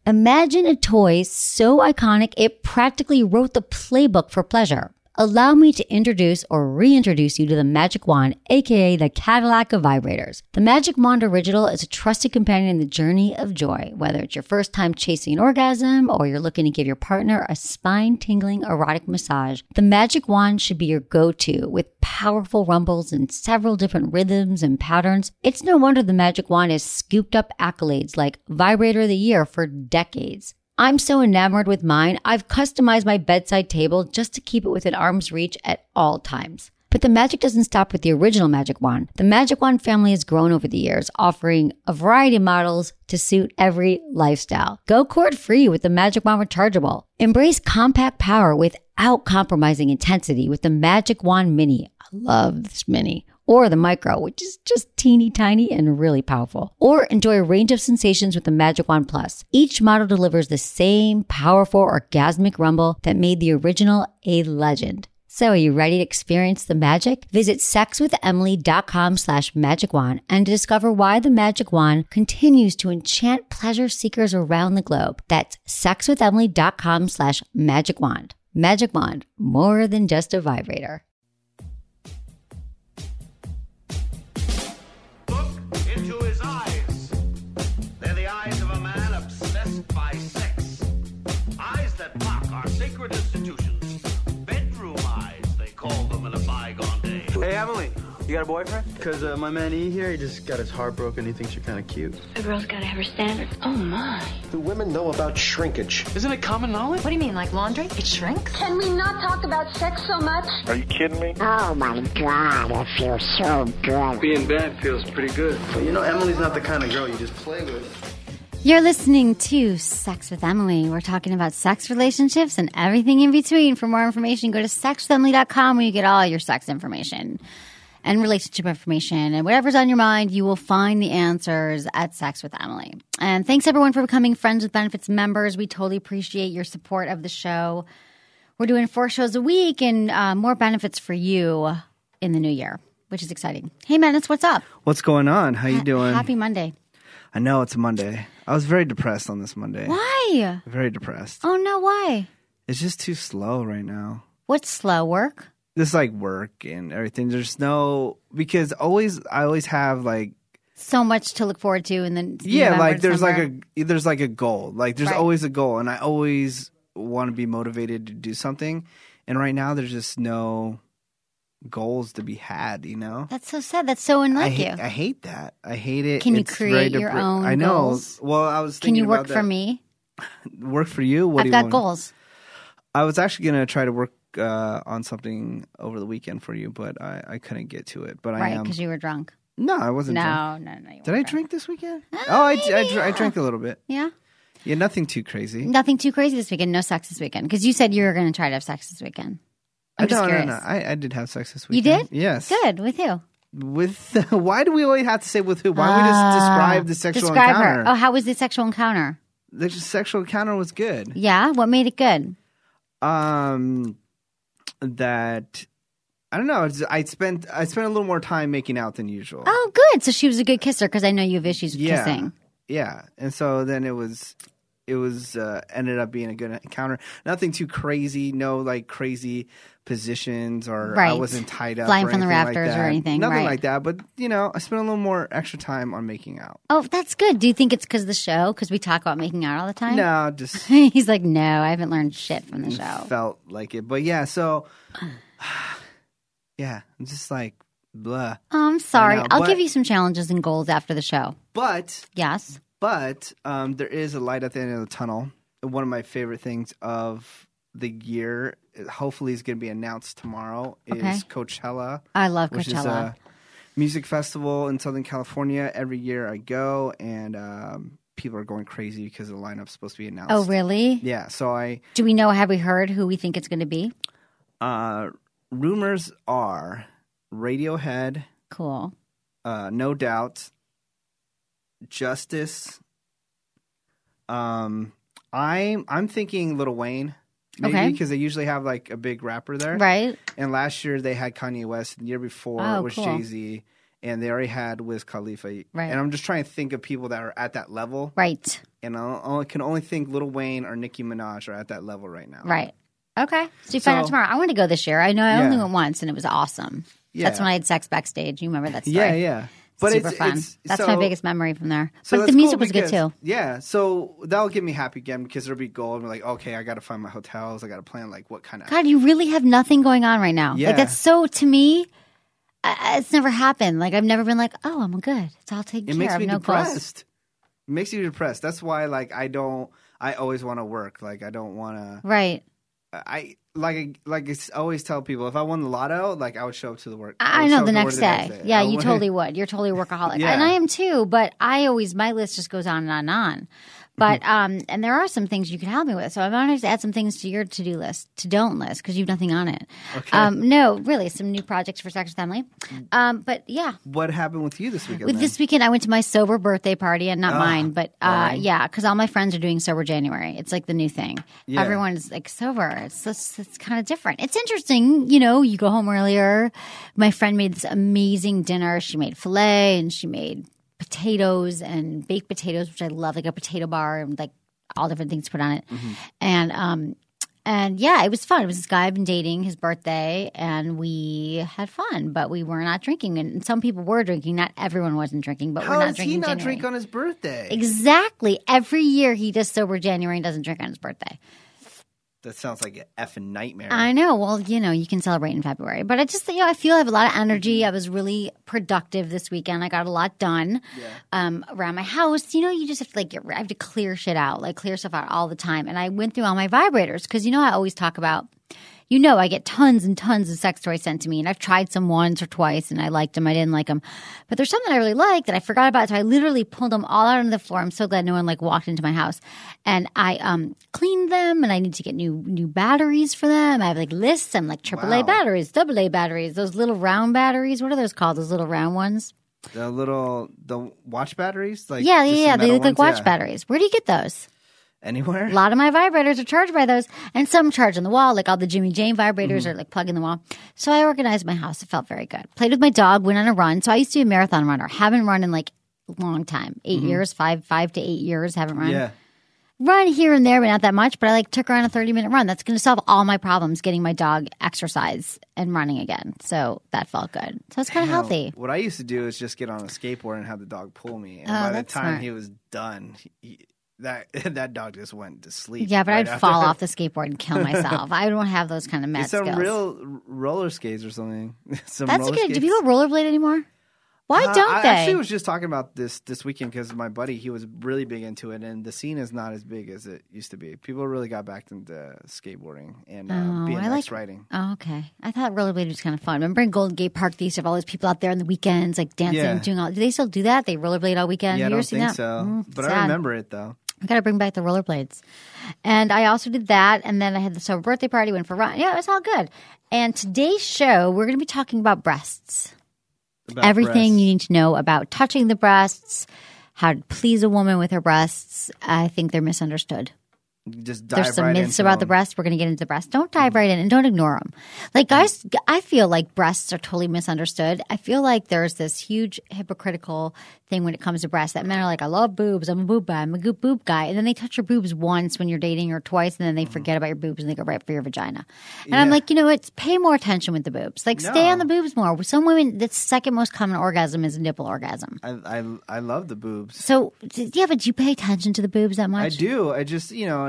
Imagine a toy so iconic it practically wrote the playbook for pleasure. Allow me to introduce or reintroduce you to the Magic Wand, aka the Cadillac of vibrators. The Magic Wand Original is a trusted companion in the journey of joy. Whether it's your first time chasing an orgasm or you're looking to give your partner a spine-tingling erotic massage, the Magic Wand should be your go-to with powerful rumbles and several different rhythms and patterns. It's no wonder the Magic Wand has scooped up accolades like Vibrator of the Year for decades. I'm so enamored with mine, I've customized my bedside table just to keep it within arm's reach at all times. But the magic doesn't stop with the original Magic Wand. The Magic Wand family has grown over the years, offering a variety of models to suit every lifestyle. Go cord-free with the Magic Wand Rechargeable. Embrace compact power without compromising intensity with the Magic Wand Mini. I love this Mini. Or the Micro, which is just teeny tiny and really powerful. Or enjoy a range of sensations with the Magic Wand Plus. Each model delivers the same powerful orgasmic rumble that made the original a legend. So are you ready to experience the magic? Visit sexwithemily.com/magicwand and discover why the Magic Wand continues to enchant pleasure seekers around the globe. That's sexwithemily.com/magicwand. Magic Wand, more than just a vibrator. Hey, Emily, you got a boyfriend? Because my man E here, he just got his heart broken. He thinks you're kind of cute. A girl's got to have her standards. Oh, my. Do women know about shrinkage? Isn't it common knowledge? What do you mean, like laundry? It shrinks? Can we not talk about sex so much? Are you kidding me? Oh, my God, it feels so good. Being bad feels pretty good. But you know, Emily's not the kind of girl you just play with. You're listening to Sex with Emily. We're talking about sex, relationships, and everything in between. For more information, go to sexwithemily.com where you get all your sex information and relationship information. And whatever's on your mind, you will find the answers at Sex with Emily. And thanks, everyone, for becoming Friends with Benefits members. We totally appreciate your support of the show. We're doing 4 shows a week and more benefits for you in the new year, which is exciting. Hey, Menace, what's up? What's going on? How you doing? Happy Monday. I know it's a Monday. I was very depressed on this Monday. Why? Very depressed. Oh, no, why? It's just too slow right now. What's slow? Work? Just like work and everything. There's no, because I always have like so much to look forward to, and then like there's like a goal. Like there's Right. always a goal, and I always want to be motivated to do something. And right now there's just no goals to be had, you know? That's so sad. That's so unlike you. I hate that. I hate it. Can you It's create very your own I know. goals? Well, I was Can thinking you work about for that. me? Work for you? What do I've you got want? goals. I was actually going to try to work on something over the weekend for you, but I couldn't get to it. But I Right, am. because you were drunk. No, I wasn't drunk. No. You Did I weren't drunk. drink this weekend? Maybe, I drank a little bit. Yeah. Yeah, nothing too crazy. Nothing too crazy this weekend. No sex this weekend. Because you said you were going to try to have sex this weekend. I'm just curious. No. I did have sex this You weekend. did? Yes. Good. With who? With why do we always have to say with who? Why don't we just describe the sexual Describe encounter? her. Oh, how was the sexual encounter? The sexual encounter was good. Yeah? What made it good? That I don't know. I spent a little more time making out than usual. Oh, good. So she was a good kisser because I know you have issues with kissing. Yeah, and so then it was ended up being a good encounter. Nothing too crazy. No like crazy positions or I Right. wasn't tied up, Flying or from the anything like rafters or that. anything, Nothing right. like that. But you know, I spent a little more extra time on making out. Oh, that's good. Do you think it's because of the show? Because we talk about making out all the time? No, just He's like, no, I haven't learned shit from the show. felt like it. But yeah, so yeah, I'm just like blah. Oh, I'm sorry. I know, I'll but- give you some challenges and goals after the show. But Yes. there is a light at the end of the tunnel. One of my favorite things of the year, hopefully is going to be announced tomorrow, Okay. is Coachella. I love Which is Coachella. a music festival in Southern California. Every year I go, and people are going crazy because the lineup's supposed to be announced. Oh, really? Yeah, so Do we know, have we heard who we think it's going to be? rumors are Radiohead, Cool. No Doubt, Justice. I'm thinking Lil Wayne, maybe, Okay. because they usually have like a big rapper there. Right? And last year they had Kanye West, and the year before Oh, it was cool. Jay-Z, and they already had Wiz Khalifa. Right. And I'm just trying to think of people that are at that level. Right. And I can only think Lil Wayne or Nicki Minaj are at that level right now. Right. Okay. So you find out tomorrow. I want to go this year. I know I only went once, and it was awesome. Yeah. That's when I had sex backstage. You remember that story? Yeah, yeah. But Super fun. That's my biggest memory from there. So but the music was good too. Yeah, so that'll get me happy again because there'll be goal. And we're like, okay, I got to find my hotels. I got to plan like what kind of. God, you really have nothing going on right now. Yeah. Like that's so to me. It's never happened. Like I've never been like, oh, I'm good. It's all taken care of. It makes me no depressed. goals. It makes you depressed. That's why like I always want to work. Like I don't want to. Right. I always tell people if I won the lotto, like I would show up to the work. I know the next day. Yeah, you totally would. You're totally a workaholic, Yeah. and I am too. But my list just goes on and on and on. But and there are some things you can help me with. So I'm going to add some things to your to-do list, to-don't list, because you have nothing on it. Okay. No, really, some new projects for Sex Family. But yeah. What happened with you this weekend? This weekend, I went to my sober birthday party, and not mine, but yeah, because all my friends are doing sober January. It's like the new thing. Yeah. Everyone's like sober. It's kind of different. It's interesting. You know, you go home earlier. My friend made this amazing dinner. She made filet, and she made potatoes and baked potatoes, which I love, like a potato bar and like all different things to put on it. And yeah, it was fun. It was this guy I've been dating, his birthday, and we had fun, but we were not drinking. And some people were drinking. Not everyone wasn't drinking, but How we're not does drinking. he not January. drink on his birthday? Exactly. Every year he does sober January and doesn't drink on his birthday. That sounds like an effing nightmare. I know. Well, you can celebrate in February. But I just, I feel I have a lot of energy. I was really productive this weekend. I got a lot done around my house. You just have to I have to clear shit out, clear stuff out all the time. And I went through all my vibrators because, I always talk about, I get tons and tons of sex toys sent to me. And I've tried some once or twice and I liked them. I didn't like them. But there's something I really liked that I forgot about. So I literally pulled them all out on the floor. I'm so glad no one walked into my house. And I cleaned them and I need to get new batteries for them. I have lists. I'm AAA batteries, AA batteries, those little round batteries. What are those called? Those little round ones? The watch batteries? Yeah. They look like watch batteries. Where do you get those? Anywhere? A lot of my vibrators are charged by those, and some charge on the wall, like all the Jimmy Jane vibrators are plug in the wall. So I organized my house. It felt very good. Played with my dog, went on a run. So I used to be a marathon runner. Haven't run in a long time, 8 years, 5 to 8 years. Haven't run. Yeah. Run here and there, but not that much. But I took her on a 30-minute run. That's going to solve all my problems, getting my dog exercise and running again. So that felt good. So it's kind of healthy. What I used to do is just get on a skateboard and have the dog pull me. And by the time smart. he was done, that dog just went to sleep. Yeah, but right I'd after. fall off the skateboard and kill myself. I don't have those kind of mad Get some skills. real roller skates or something. That's roller good. skates. Do people rollerblade anymore? Why don't I they? actually was just talking about this weekend because my buddy, he was really big into it, and the scene is not as big as it used to be. People really got back into skateboarding and BMX riding. Oh, okay. I thought rollerblade was kind of fun. Remember in Golden Gate Park, they used to have all those people out there on the weekends, dancing, doing all. Do they still do that? They rollerblade all weekend? Yeah, I You ever don't seen think that? so. But sad. I remember it, though. I got to bring back the rollerblades. And I also did that. And then I had the sober birthday party, went for a run. Yeah, it was all good. And today's show, we're going to be talking about breasts. About Everything breasts. you need to know about touching the breasts, how to please a woman with her breasts. I think they're misunderstood. Just dive There's some right myths into about the them. breast. We're going to get into the breast. Don't dive right in and don't ignore them. Guys, I feel like breasts are totally misunderstood. I feel like there's this huge hypocritical thing when it comes to breasts that men are like, I love boobs. I'm a boob guy. I'm a good boob guy. And then they touch your boobs once when you're dating or twice, and then they forget about your boobs and they go right for your vagina. And I'm like, pay more attention with the boobs. Stay on the boobs more. With some women, the second most common orgasm is a nipple orgasm. I love the boobs. So, yeah, but do you pay attention to the boobs that much? I do. I just,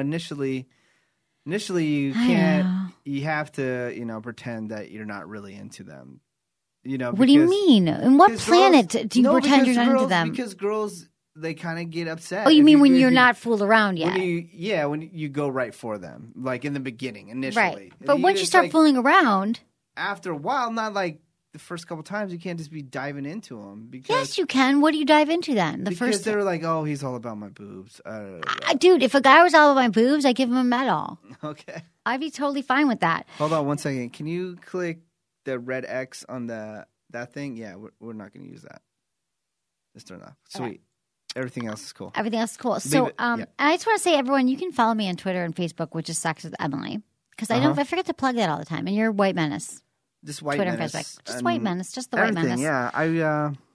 Initially, you can't. You have to, pretend that you're not really into them. What do you mean? In what planet do you pretend you're not into them? Because girls, they kind of get upset. Oh, you mean when you're not fooled around yet? When you go right for them, in the beginning, initially. Right. But once you start fooling around, after a while, not the first couple times, you can't just be diving into them. Because, yes, you can. What do you dive into then? Because they're like, oh, he's all about my boobs. Dude, if a guy was all about my boobs, I'd give him a medal. Okay. I'd be totally fine with that. Hold on 1 second. Can you click the red X on that thing? Yeah, we're not going to use that. Just turn it off. Sweet. Okay. Everything else is cool. Everything else is cool. So, and I just want to say, everyone, you can follow me on Twitter and Facebook, which is Sex with Emily. Because I forget to plug that all the time. And you're White Menace. Just White Twitter Menace. and Facebook. Just White Menace. Just the White Menace. Yeah.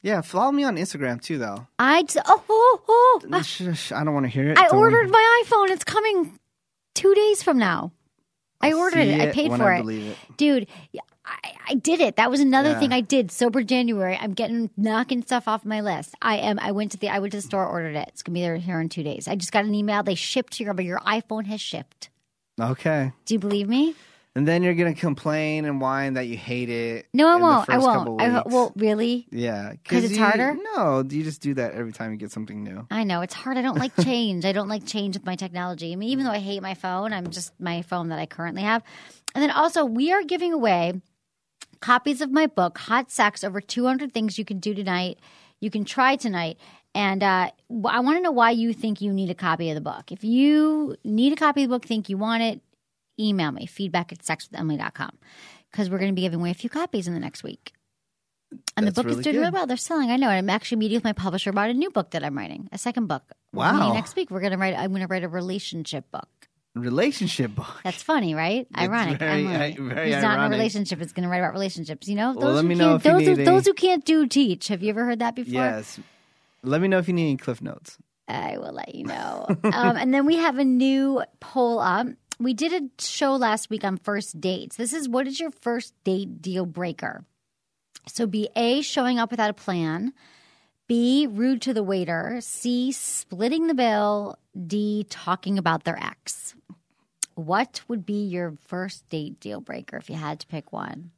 Yeah, follow me on Instagram too, though. I don't want to hear it. I ordered my iPhone. It's coming 2 days from now. I ordered it. I paid for it. Dude, I did it. That was another thing I did. Sober January. I'm knocking stuff off my list. I went to the store, ordered it. It's going to be there here in 2 days. I just got an email. They shipped to your iPhone has shipped. Okay. Do you believe me? And then you're going to complain and whine that you hate it. No, I won't. I won't. Well, really? Yeah. Because it's harder? No, you just do that every time you get something new. I know. It's hard. I don't like change. I don't like change with my technology. I mean, even though I hate my phone, I'm just my phone that I currently have. And then also, we are giving away copies of my book, Hot Sex, over 200 Things You Can Do Tonight. You can try tonight. And I want to know why you think you need a copy of the book. If you need a copy of the book, think you want it, email me, feedback@sexwithemily.com, because we're going to be giving away a few copies in the next week. And the book is doing really well. They're selling. I know. And I'm actually meeting with my publisher about a new book that I'm writing, a second book. Wow. Next week, I'm going to write a relationship book. Relationship book. That's funny, right? Ironic. Very He's not in a relationship. It's going to write about relationships. You know, let me know if you need those who can't do teach. Have you ever heard that before? Yes. Let me know if you need any Cliff Notes. I will let you know. And then we have a new poll up. We did a show last week on first dates. This is, what is your first date deal breaker? So be A, showing up without a plan. B, rude to the waiter. C, splitting the bill. D, talking about their ex. What would be your first date deal breaker if you had to pick one?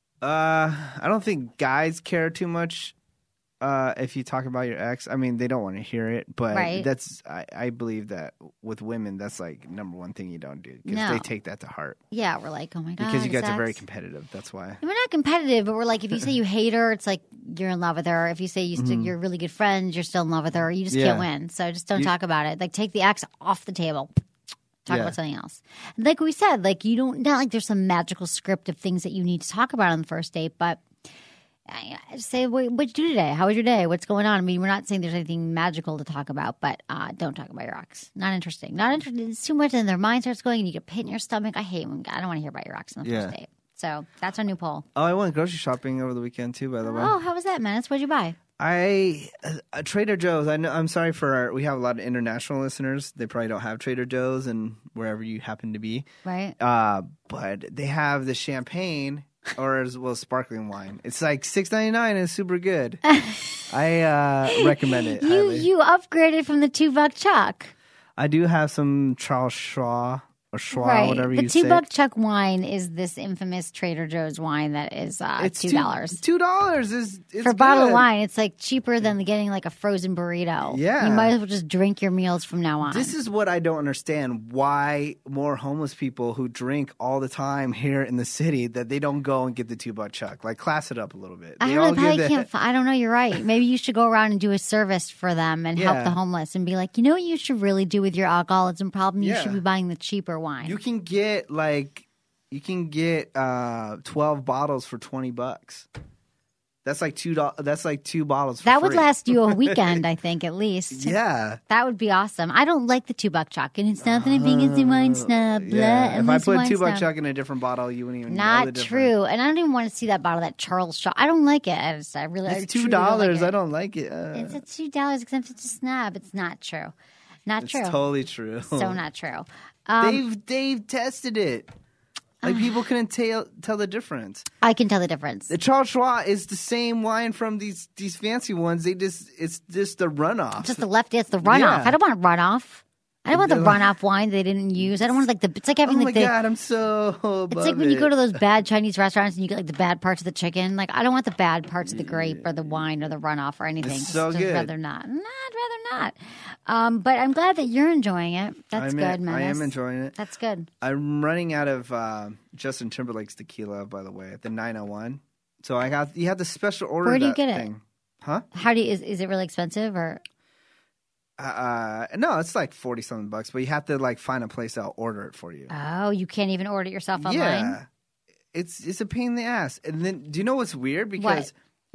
I don't think guys care too much if you talk about your ex. I mean, they don't want to hear it, but that's I believe that with women, that's like number one thing you don't do, because they take that to heart. Yeah, we're like, oh my God. Because you guys are very competitive. That's why. We're not competitive, but we're like, if you say you hate her, it's like you're in love with her. If you say you're really good friends, you're still in love with her. You just can't win. So just don't talk about it. Like, take the ex off the table. Talk about something else. Like we said, like, you don't, not like there's some magical script of things that you need to talk about on the first date, but I say, what'd you do today? How was your day? What's going on? I mean, we're not saying there's anything magical to talk about, but don't talk about your ex. Not interesting. Not interesting. It's too much, and their mind starts going, and you get a pit in your stomach. I hate when I don't want to hear about your ex on the first date. So that's our new poll. Oh, I went grocery shopping over the weekend too, by the way. Oh, how was that, Menace? What'd you buy? Trader Joe's. I know. I'm sorry for we have a lot of international listeners. They probably don't have Trader Joe's and wherever you happen to be. Right. But they have the champagne, or as well as sparkling wine. It's like $6.99 and it's super good. I recommend it. You upgraded from the $2 Chuck. I do have some Charles Schwab. Or Schwab, whatever you say. The $2 Chuck wine is this infamous Trader Joe's wine that is $2. $2 is for a bottle of wine. It's like cheaper than getting like a frozen burrito. Yeah, you might as well just drink your meals from now on. This is what I don't understand: why more homeless people who drink all the time here in the city that they don't go and get the $2 Chuck. Like, class it up a little bit. I don't know. I don't know. You're right. Maybe you should go around and do a service for them and help the homeless and be like, you know what you should really do with your alcoholism problem? You should be buying the cheaper wine. You can get 12 bottles for $20. That's like $2. That's like 2 bottles. That would last you a weekend, I think, at least. Yeah, that would be awesome. I don't like the $2 Chuck, and it's nothing being a wine snub. Yeah. If I put $2 Chuck in a different bottle, you wouldn't even know the difference. Not true, and I don't even want to see that bottle, that Charles Schwab. I don't like it. It's $2. I don't like it. It's at $2 except it's a snub. It's not true. Not true. It's totally true. So not true. They've tested it. Like, people couldn't tell the difference. I can tell the difference. The Charles Schwab is the same wine from these fancy ones. It's just the runoff. Just the left. It's the runoff. Yeah. I don't want runoff. I don't want the runoff wine they didn't use. I don't want it's like having God, I'm so It's like when you go to those bad Chinese restaurants and you get like the bad parts of the chicken. Like, I don't want the bad parts of the grape or the wine or the runoff or anything. It's so good. I'd rather not. I'd rather not. But I'm glad that you're enjoying it. That's good, man. I am enjoying it. That's good. I'm running out of Justin Timberlake's tequila, by the way, the 901. So you have the special order. Where do you get it? Huh? How do you, is it really expensive or? No, it's like $40-something, but you have to like find a place that'll order it for you. Oh, you can't even order it yourself online? Yeah. It's a pain in the ass. And then, do you know what's weird? Because,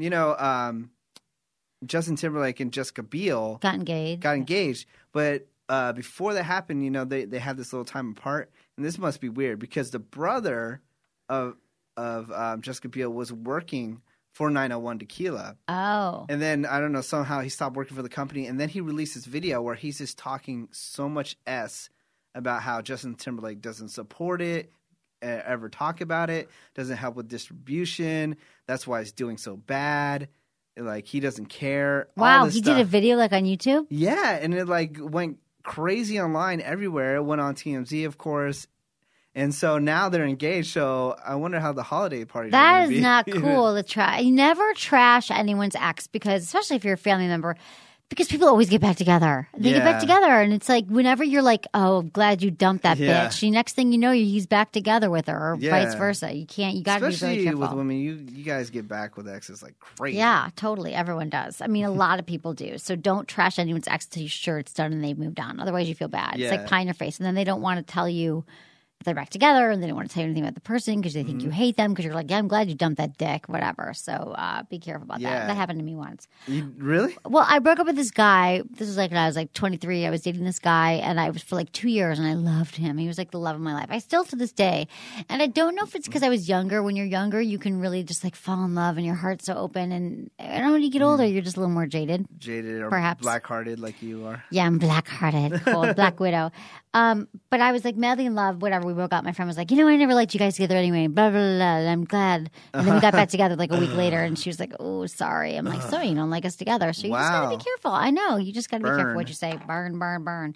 Justin Timberlake and Jessica Biel got engaged. But before that happened, they had this little time apart. And this must be weird because the brother of Jessica Biel was working 4901 Tequila. Oh. And then, I don't know, somehow he stopped working for the company. And then he released this video where he's just talking so much about how Justin Timberlake doesn't support it, ever talk about it, doesn't help with distribution. That's why it's doing so bad. Like, he doesn't care. Wow, he did a video like on YouTube? Yeah, and it like went crazy online everywhere. It went on TMZ, of course. And so now they're engaged. So I wonder how the holiday party is going to be. That is not cool to trash. You never trash anyone's ex because, especially if you're a family member, because people always get back together. They get back together, and it's like whenever you're like, "Oh, I'm glad you dumped that bitch." The next thing you know, he's back together with her, or vice versa. You can't. You got to be very careful. Especially with women, you guys get back with exes like crazy. Yeah, totally. Everyone does. I mean, a lot of people do. So don't trash anyone's ex until you're sure it's done and they've moved on. Otherwise, you feel bad. It's like pie in your face, and then they don't want to tell you they're back together, and they don't want to tell you anything about the person because they think you hate them because you're like, yeah, I'm glad you dumped that dick, whatever. So be careful about that. That happened to me once. Really? Well, I broke up with this guy. This was like when I was like 23. I was dating this guy, and I was for like 2 years, and I loved him. He was like the love of my life. I still to this day. And I don't know if it's because I was younger. When you're younger, you can really just like fall in love, and your heart's so open. And I don't know, when you get older, you're just a little more jaded. Jaded or perhaps black-hearted like you are. Yeah, I'm black-hearted, cold, black widow. But I was like madly in love, whatever. We broke up. My friend was like, I never liked you guys together anyway. Blah, blah, blah, blah. I'm glad. And then we got back together like a week later, and she was like, oh, sorry. I'm like, sorry, you don't like us together. So you just got to be careful. I know. You just got to be careful what you say. Burn, burn, burn.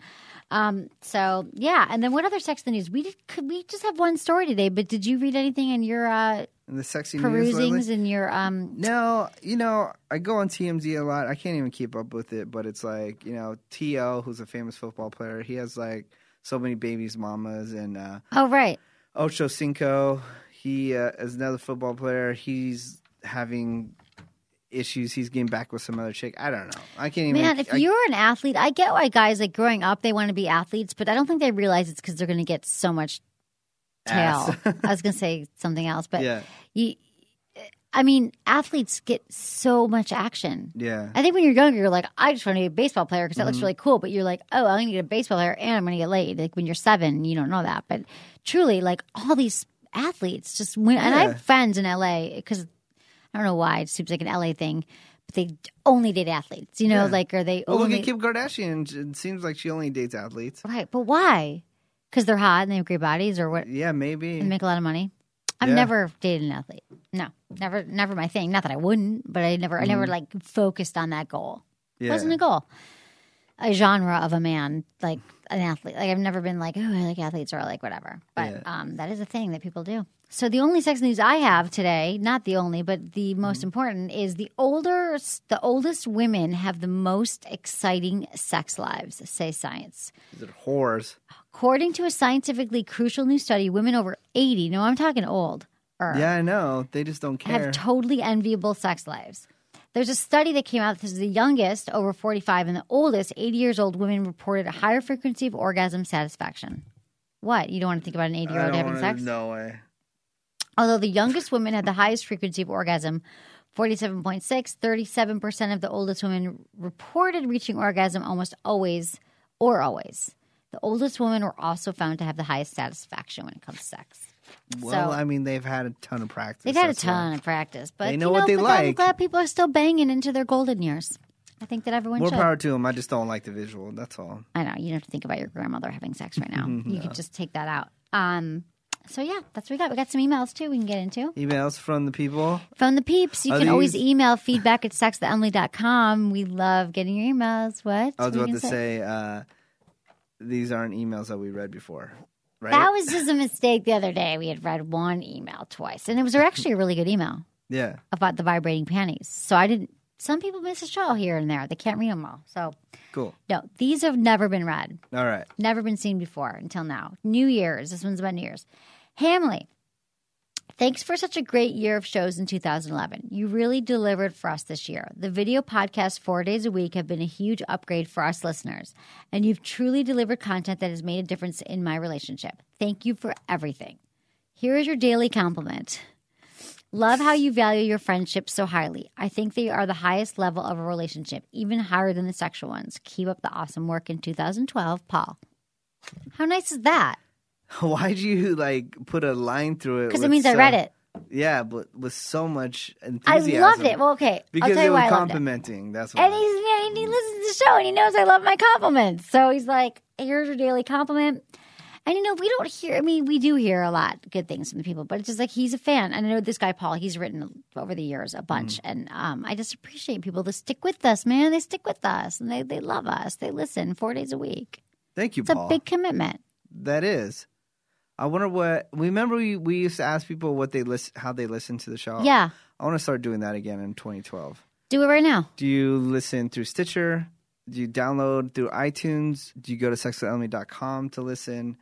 So, yeah. And then what other sex in the news? Could we just have one story today, but did you read anything in your in the sexy perusings in your No, I go on TMZ a lot. I can't even keep up with it, but it's like, T.O., who's a famous football player, he has like so many babies, mamas, and oh, right. Ocho Cinco, he is another football player. He's having issues. He's getting back with some other chick. I don't know. I can't even. Man, if you're an athlete, I get why guys like growing up they want to be athletes, but I don't think they realize it's because they're going to get so much tail. I was going to say something else, but athletes get so much action. Yeah. I think when you're younger, you're like, I just want to be a baseball player because that looks really cool. But you're like, oh, I'm going to get a baseball player and I'm going to get laid. Like when you're 7, you don't know that. But truly, like all these athletes just win. And I have friends in LA because I don't know why it seems like an LA thing, but they only date athletes. Like are they? Well, look at Kim Kardashian. It seems like she only dates athletes. Right, but why? Because they're hot and they have great bodies, or what? Yeah, maybe. And make a lot of money. I've never dated an athlete. No, never my thing. Not that I wouldn't, but I never like focused on that goal. It wasn't a goal. A genre of a man, like an athlete. Like I've never been like, oh, I like athletes or like whatever. But that is a thing that people do. So the only sex news I have today, not the only, but the most important, is the oldest women have the most exciting sex lives, say science. Is it whores? According to a scientifically crucial new study, women over 80, no, I'm talking old. Yeah, I know. They just don't care. Have totally enviable sex lives. There's a study that came out. This is the youngest, over 45, and the oldest, 80 years old women reported a higher frequency of orgasm satisfaction. What? You don't want to think about an 80-year-old having sex? No way. Although the youngest women had the highest frequency of orgasm, 47.6, 37% of the oldest women reported reaching orgasm almost always or always. The oldest women were also found to have the highest satisfaction when it comes to sex. Well, they've had a ton of practice. They've had a ton of practice. But they know what they like. I'm glad people are still banging into their golden years. I think that everyone should. More power to them. I just don't like the visual. That's all. I know. You don't have to think about your grandmother having sex right now. You could just take that out. So, yeah, that's what we got. We got some emails, too, we can get into. Emails from the people? From the peeps. You can always email feedback@sexwithemily.com. We love getting your emails. What? I was about to say these aren't emails that we read before, right? That was just a mistake the other day. We had read one email twice, and it was actually a really good email. Yeah. About the vibrating panties. So I didn't. Some people miss a show here and there. They can't read them all. So cool. No, these have never been read. All right. Never been seen before until now. New Year's. This one's about New Year's. Hamley, thanks for such a great year of shows in 2011. You really delivered for us this year. The video podcasts 4 days a week have been a huge upgrade for us listeners, and you've truly delivered content that has made a difference in my relationship. Thank you for everything. Here is your daily compliment. Love how you value your friendships so highly. I think they are the highest level of a relationship, even higher than the sexual ones. Keep up the awesome work in 2012, Paul. How nice is that? Why'd you put a line through it? Because it means I read it. Yeah, but with so much enthusiasm. I loved it. Well, okay. Because I'll tell you it why was I loved complimenting. it. That's why. And he listens to the show and he knows I love my compliments. So he's like, here's your daily compliment. And, we don't hear, we do hear a lot of good things from the people, but it's just like he's a fan. And I know this guy, Paul, he's written over the years a bunch. And I just appreciate people that stick with us, man. They stick with us and they love us. They listen 4 days a week. Thank you, It's Paul. a big commitment. That is. I wonder what, remember we used to ask people what they how they listen to the show? Yeah. I want to start doing that again in 2012. Do it right now. Do you listen through Stitcher? Do you download through iTunes? Do you go to sexwithemily.com to listen?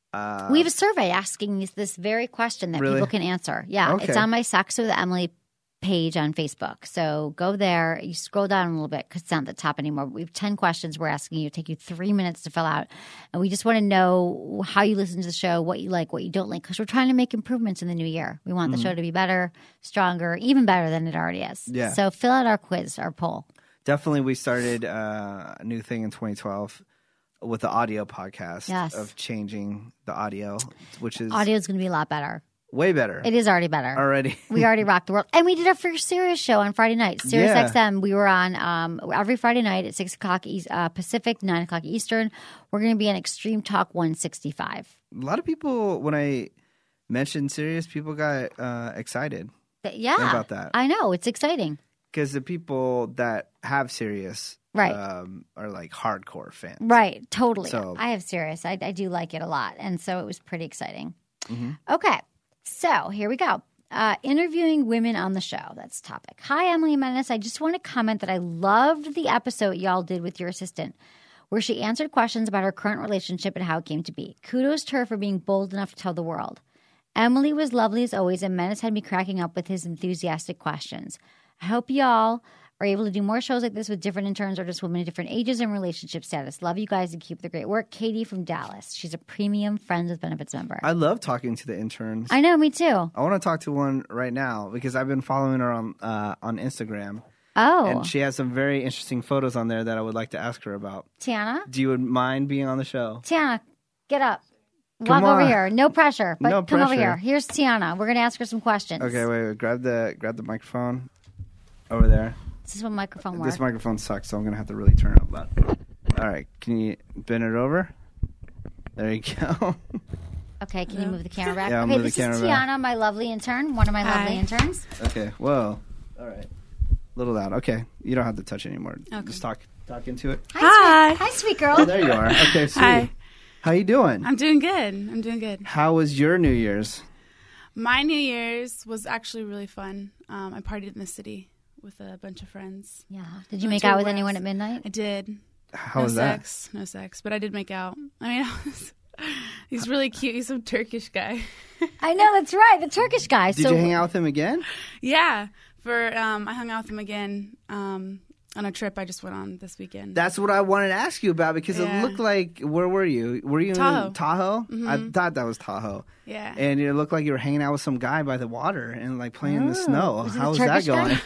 We have a survey asking this very question that people can answer. Yeah, Okay. It's on my Sex with Emily page on Facebook. So go there. You scroll down a little bit because it's not at the top anymore. We have 10 questions we're asking you. Take you 3 minutes to fill out. And we just want to know how you listen to the show, what you like, what you don't like, because we're trying to make improvements in the new year. We want the show to be better, stronger, even better than it already is. Yeah. So fill out our quiz, our poll. Definitely, we started a new thing in 2012 with the audio podcast of changing the audio, which is audio is going to be a lot better. Way better. It is already better. Already. We already rocked the world. And we did our first Sirius show on Friday night. Sirius XM, we were on every Friday night at 6 o'clock Pacific, 9 o'clock Eastern. We're going to be on Extreme Talk 165. A lot of people, when I mentioned Sirius, people got excited about that. I know. It's exciting. Because the people that have Sirius are like hardcore fans. Right. Totally. So, I have Sirius. I do like it a lot. And so it was pretty exciting. Mm-hmm. Okay. So here we go. Interviewing women on the show. That's the topic. Hi, Emily and Menace. I just want to comment that I loved the episode y'all did with your assistant, where she answered questions about her current relationship and how it came to be. Kudos to her for being bold enough to tell the world. Emily was lovely as always, and Menace had me cracking up with his enthusiastic questions. I hope y'all are able to do more shows like this with different interns or just women of different ages and relationship status. Love you guys and keep the great work. Katie from Dallas. She's a premium Friends with Benefits member. I love talking to the interns. I know, me too. I want to talk to one right now because I've been following her on Instagram. Oh. And she has some very interesting photos on there that I would like to ask her about. Tiana? Do you mind being on the show? Tiana, get up. Walk over here. No pressure, but come over here. Here's Tiana. We're going to ask her some questions. Okay, wait. Grab the microphone over there. This is what microphone works. This microphone sucks, so I'm going to have to really turn it up loud. All right. Can you bend it over? There you go. Okay, can you move the camera back? Yeah, okay, this is Tiana, my lovely intern, one of my lovely interns. Okay, whoa. All right. A little loud. Okay, you don't have to touch anymore. Okay. Just talk into it. Hi, sweet girl. Oh, there you are. Okay, sweet. Hi. How you doing? I'm doing good. How was your New Year's? My New Year's was actually really fun. I partied in the city with a bunch of friends. Yeah. Did you make out with anyone at midnight? I did. How was that? No sex, but I did make out. I mean, he's really cute. He's some Turkish guy. I know, that's right. The Turkish guy. Did you hang out with him again? Yeah. I hung out with him again on a trip I just went on this weekend. That's what I wanted to ask you about because it looked like, where were you? Were you Tahoe. in Tahoe? Mm-hmm. I thought that was Tahoe. Yeah. And it looked like you were hanging out with some guy by the water and like playing in the snow. How was that going?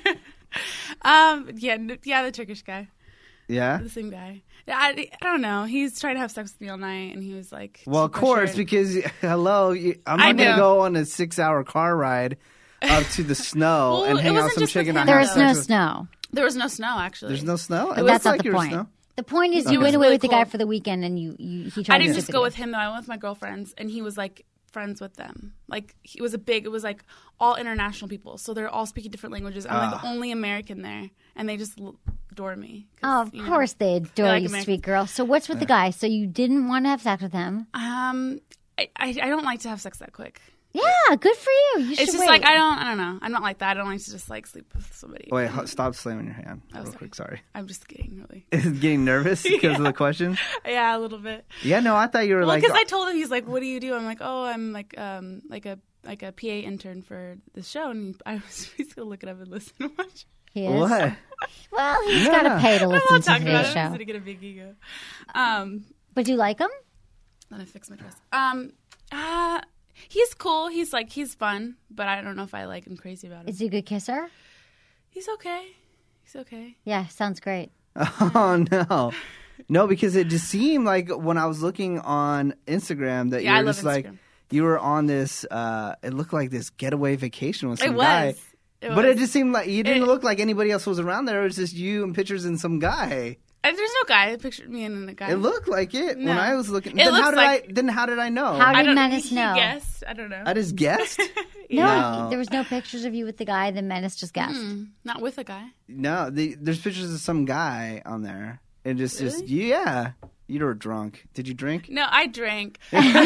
The Turkish guy. Yeah? The same guy. I don't know. He's trying to have sex with me all night, and he was like... Well, of course, because, hello, I'm not going to go on a 6-hour car ride up to the snow and hang out with some chicken. There was no snow. There was no snow, actually. There's no snow? That's not the point. The point is you went away with the guy for the weekend, and he tried to... I didn't just go with him, though. I went with my girlfriends, and he was, like, friends with them. Like, it was like all international people. So they're all speaking different languages. I'm like the only American there, and they just adore me. Oh, of course they adore you, sweet girl. So what's with the guy? So you didn't want to have sex with him? I don't like to have sex that quick. Yeah, good for you. It's just like I don't know. I'm not like that. I don't like to just like sleep with somebody. Wait, stop slamming your hand real quick. Sorry. I'm just getting really getting nervous because of the questions. Yeah, a little bit. Yeah, no, I thought you were because I told him, he's like, "What do you do?" I'm like, "Oh, I'm like a PA intern for the show," and he's gonna look it up and listen to watch. He is? What? Well, he's got to pay to listen to today's show. I'm gonna get a big ego. But do you like him? Let me fix my dress. He's cool. He's fun, but I don't know if I like him crazy about it. Is he a good kisser? He's okay. Yeah, sounds great. Oh, no. No, because it just seemed like when I was looking on Instagram that you were just like, you were on this. It looked like this getaway vacation with some It was. guy. But it just seemed like you didn't look like anybody else was around there. It was just you and pictures and some guy. There's no guy. I pictured me and the guy. It looked like it No. when I was looking. It looks like- How did I know? How I did don't Menace he know? guessed. I don't know. I just guessed. No, there was no pictures of you with the guy. The Menace just guessed. Not with a guy. No, there's pictures of some guy on there. And just yeah. You were drunk. Did you drink? No, I drank.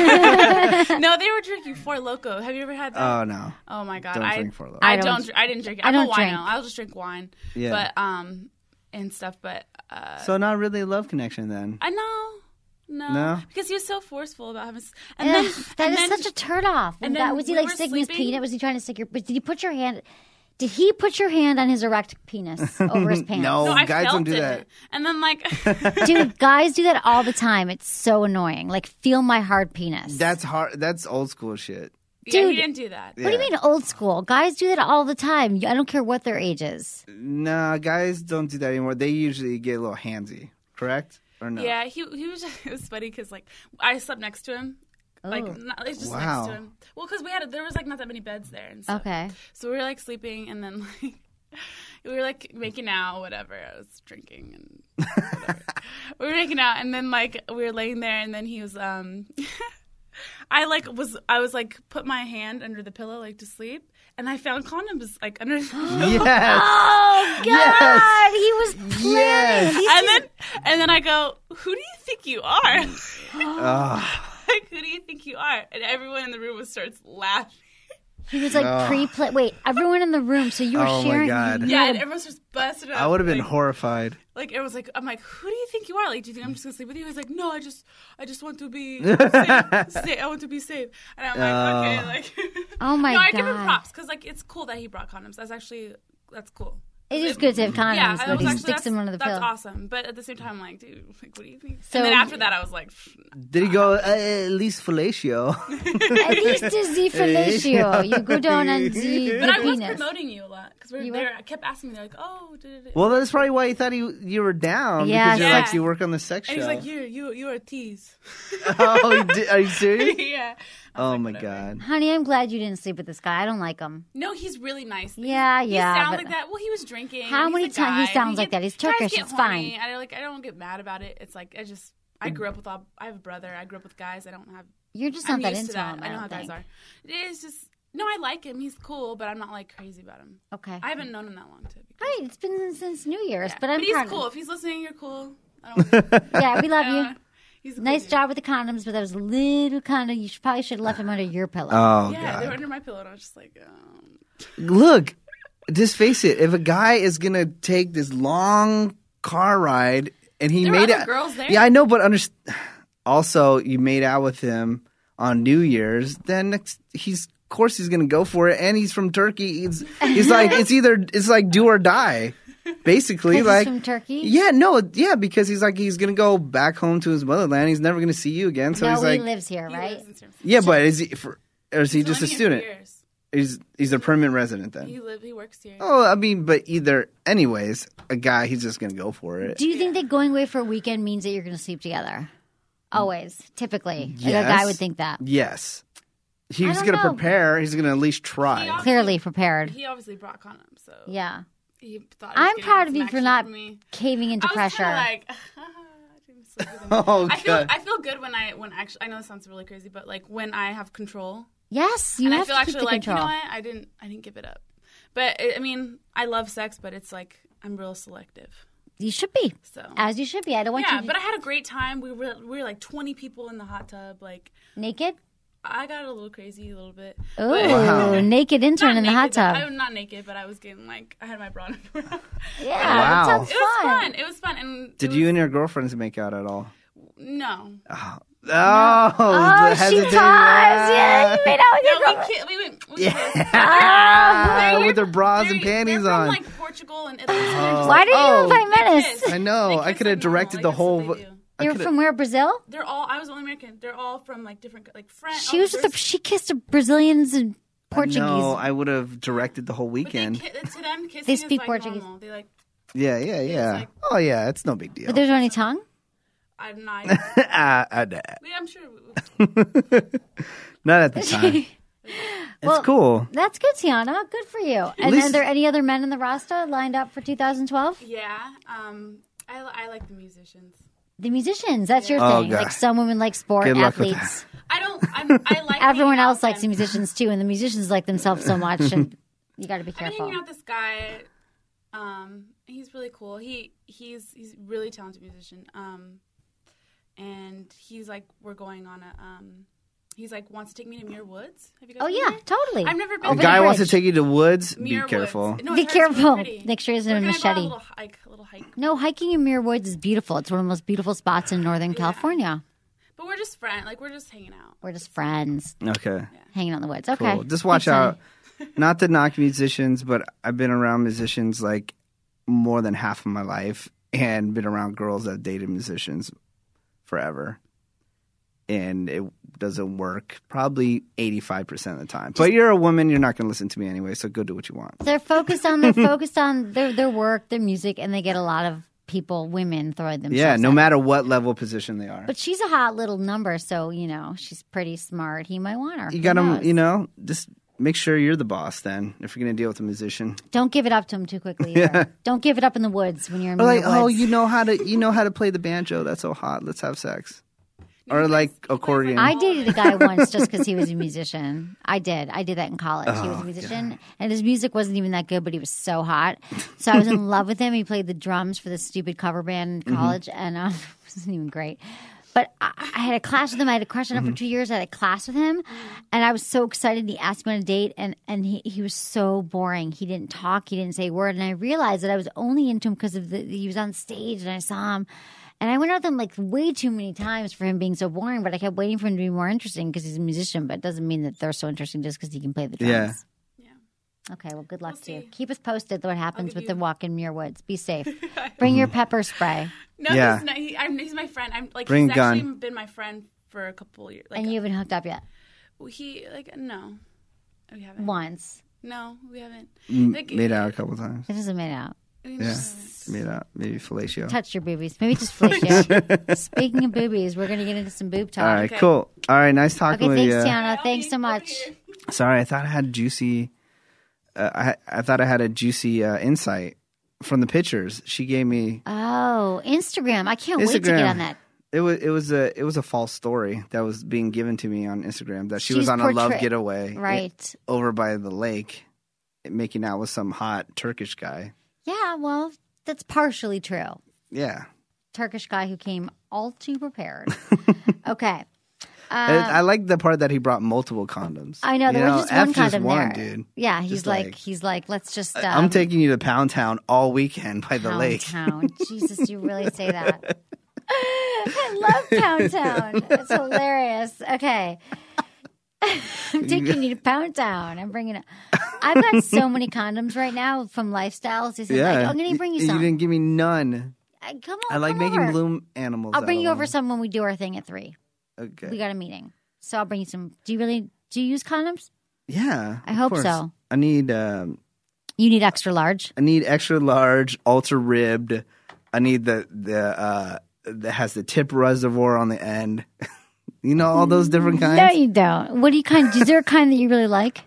No, they were drinking Four Loko. Have you ever had that? Oh no. Oh my god. Don't drink Four Loko. I didn't drink it. I I'm don't a wino. drink. I'll just drink wine. Yeah. But and stuff. But So not really a love connection then. I know. No. No? Because he was so forceful about having. That is such a turn off. and then Was he we like were sticking his sleeping. peanut? Was he trying to stick your? Did he put your hand? Did he put your hand on his erect penis over his pants? No. No, I guys felt don't do it. that. And then like, Dude, guys do that all the time. It's so annoying. Like, feel my hard penis. That's hard. That's old school shit. yeah, Dude. he didn't do that. What do you mean old school? Guys do that all the time. I don't care what their age is. Nah, guys don't do that anymore. They usually get a little handsy. Correct or no? Yeah, he was. It was funny because like I slept next to him. Like it's just Wow. next to him. Well, because there was like not that many beds there and stuff. Okay. So we were like sleeping, and then like we were like making out, whatever. I was drinking and whatever. We were making out, and then like we were laying there, and then he was I was like put my hand under the pillow like to sleep, and I found condoms like under the pillow. Yes. Oh God, Yes. he was planning. Yes. And then I go, who do you think you are? Oh. Like, who do you think you are? And everyone in the room starts laughing. He was like pre-play. Wait, everyone in the room. So you were Oh, my sharing. God. you Yeah, had and a- everyone's just busted up. I would have been like, horrified. Like, everyone's like, I'm like, who do you think you are? Like, do you think I'm just gonna sleep with you? He's like, no, I just want to be safe. I want to be safe. And I'm like, okay, like. Oh my no, I give him God. props because like it's cool that he brought condoms. That's cool. It is good to have condoms, Yeah, but I was he actually, sticks them under the that's pillow. awesome. But at the same time, I'm like, dude, like, what do you think? So- and then after that, I was like, Did he go, at least fellatio? At least is the fellatio. You go down on the but I was penis. promoting you a lot because You they were? I kept asking me, they're like, oh, Well, that's probably why he thought you were down. Yeah, because you're yeah. like, you work on the sex show. and he's like, you're a tease. Oh, are you serious? Yeah. I was Oh, like, my whatever. God. Honey, I'm glad you didn't sleep with this guy. I don't like him. No, he's really nice. Yeah, He yeah, sounds but- like that. Well, he was drinking. How He's many a times- he guy. sounds like that. He's guys Turkish, get it's horny. fine. I don't get mad about it. It's like I grew up with I have a brother. I grew up with guys. I don't have. You're just I'm not that used into to that. him. I know how don't guys think. are. It is just no. I like him. He's cool, but I'm not like crazy about him. Okay. I haven't known him that long to. Be Right, it's been since New Year's, Yeah. but I'm he's proud of cool. him. If he's listening, you're cool. I don't, Yeah, we love I don't you. know. He's a cool Nice dude. job with the condoms, but that was a little kind of. You probably should have left him under your pillow. Oh, Yeah, they were God. under my pillow, and I was just like, Look, just face it. If a guy is going to take this long car ride and he There were made other it. girls there. Yeah, I know, but also you made out with him on New Year's, then of course he's going to go for it. And he's from Turkey. He's like, it's like do or die. Basically, 'Cause he's like from Turkey? Yeah, no, yeah, because he's gonna go back home to his motherland. He's never gonna see you again. So no, he's like, he lives here, he right? lives in San Francisco. yeah, but is he He's just a only here for student? years. He's a permanent resident then. He works here. Oh, I mean, but anyways, a guy, he's just gonna go for it. Do you think that going away for a weekend means that you're going to sleep together? Always, typically, like a Yes. guy would think that. Yes, he's don't gonna know. prepare. He's gonna at least He try. obviously- Clearly prepared. He obviously brought condoms, so Yeah, he thought he was I'm getting proud of some you for action not from me. caving into I was pressure. kinda like, I didn't sleep with him. Oh, God. I feel good when actually, I know this sounds really crazy, but like when I have control, Yes, you and have I feel to keep actually the like, control. you know what, I didn't give it up. But I mean, I love sex, but it's like I'm real selective. You should be, So as you should be. I don't want yeah, you to but I had a great time. We were like 20 people in the hot tub. Like naked. I got a little crazy a little bit. Oh, Wow. naked intern in the hot naked, tub. I'm not naked, but I was getting like I had my bra on. Yeah, Wow. that sounds It was fun. fun. It was fun. And Did it you was- and your girlfriends make out at all? No. Oh, Oh, the she hesitation. paused. Yeah, you made out with your No, girlfriend. we kissed. Yeah. They're- With their bras and they're- panties they're on. from like Portugal and Italy. So they're just Why like, didn't Oh. you invite Menace? kiss. I know. They I kiss could have like normal. directed Like, the that's what whole. they do. I You're coulda- from where? Brazil? They're all. I was the only American. They're all from like different, like French. She was with the. She kissed Brazilians and Portuguese. No, I would have directed the whole But they, weekend. to them, kissing They is speak like Portuguese. normal. They like. Yeah. like- Oh yeah, it's no big deal. But there's only tongue. I'm not. Ah, I'm sure. Not at the time. It's cool. That's good, Tiana. Good for you. And are there any other men in the Rasta lined up for 2012? Yeah. I like the musicians. The musicians, that's your thing. God. Like some women like sport athletes. I like everyone else likes the musicians too, and the musicians like themselves so much, and you got to be careful. I'm hanging out with this guy. He's really cool. He's really talented musician. And he's like, we're going on a he's like wants to take me to Muir Woods. Have you guys been there? Totally. I've never been. A guy wants to take you to woods. Muir be careful. Woods. No, be careful. Really Make sure he doesn't have a machete. A little hike. No, hiking in Muir Woods is beautiful. It's one of the most beautiful spots in Northern California. But we're just friends. Like, we're just hanging out. We're just friends. Okay. Hanging out in the woods. Okay. Cool. Just watch out. Not to knock musicians, but I've been around musicians like more than half of my life and been around girls that dated musicians forever. And it doesn't work probably 85% of the time. But you're a woman, you're not going to listen to me anyway, so go do what you want. They're focused on their work, their music, and they get a lot of women throwing themselves. Yeah, no matter what level position they are. But she's a hot little number, so, she's pretty smart. He might want her. You got to, just make sure you're the boss then, if you're going to deal with a musician. Don't give it up to him too quickly either. Yeah. Don't give it up in the woods when you're in the woods. Oh, you know how to play the banjo. That's so hot. Let's have sex. Or like accordion. I dated a guy once just because he was a musician. I did that in college. He was a musician. God. And his music wasn't even that good, but he was so hot. So I was in love with him. He played the drums for this stupid cover band in college, and it wasn't even great. But I had a class with him. I had a crush on him for 2 years. I had a class with him. And I was so excited. He asked me on a date, and he was so boring. He didn't talk. He didn't say a word. And I realized that I was only into him because he was on stage, and I saw him. And I went out with him like way too many times for him being so boring, but I kept waiting for him to be more interesting because he's a musician, but it doesn't mean that they're so interesting just because he can play the drums. Yeah. Okay, well, good luck to you. Keep us posted what happens with the walk in Muir Woods. Be safe. Bring your pepper spray. No, he's my friend. Bring he's gun. Actually been my friend for a couple of years. And you haven't hooked up yet? No. We haven't. Once? No, we haven't. Made out a couple times. It isn't made out. Yeah, made out. Maybe fellatio. Touch your boobies. Maybe just fellatio. Speaking of boobies, we're going to get into some boob talk. All right, cool. All right, nice talking with you. Thanks, Tiana. Thanks so much. Sorry, I thought I had juicy. I thought I had a juicy insight from the pictures she gave me. Oh, Instagram! I can't wait to get on that. It was a false story that was being given to me on Instagram that she was on a love getaway, right, over by the lake, making out with some hot Turkish guy. Yeah, well, that's partially true. Yeah. Turkish guy who came all too prepared. Okay. I like the part that he brought multiple condoms. I know, there was just one condom there. Dude. Yeah, he's like, let's just... I'm taking you to Pound Town all weekend by the lake. Pound Town. Jesus, you really say that. I love Pound Town. It's hilarious. Okay. I'm taking you to Pound Town. I'm bringing it. I've got so many condoms right now from Lifestyles. He said, I'm going to bring you some. You didn't give me none. Come on, I like making over. bloom animals. I'll bring you over some when we do our thing at 3. Okay. We got a meeting. So I'll bring you some. Do you use condoms? Yeah. I hope so. I need... you need extra large? I need extra large, ultra ribbed. I need that has the tip reservoir on the end. You know all those different kinds? No, you don't. What do you is there a kind that you really like?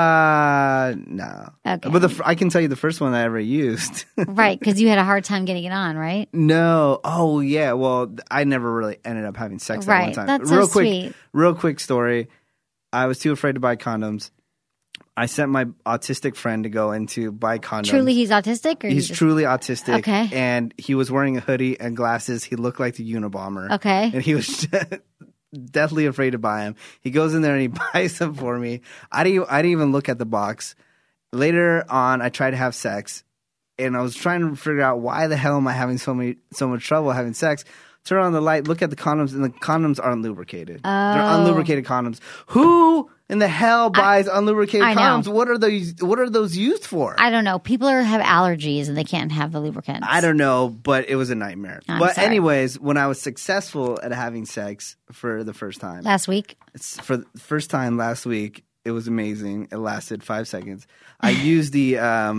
No. Okay. But I can tell you the first one I ever used. Right, because you had a hard time getting it on, right? No. Oh, yeah. Well, I never really ended up having sex that one time. That's so sweet. Real quick story. I was too afraid to buy condoms. I sent my autistic friend to go in to buy condoms. Truly he's autistic? Or he's truly autistic. Okay. And he was wearing a hoodie and glasses. He looked like the Unabomber. Okay. And he was deathly afraid to buy him. He goes in there and he buys them for me. I didn't even look at the box. Later on, I tried to have sex, and I was trying to figure out why the hell am I having so much trouble having sex. Turn on the light, look at the condoms, and the condoms aren't lubricated. Oh. They're unlubricated condoms. Who in the hell buys unlubricated condoms? What are those used for? I don't know. People have allergies and they can't have the lubricants. I don't know, but it was a nightmare. Anyways, when I was successful at having sex for the first time last week, for the first time last week, it was amazing. It lasted 5 seconds. I used the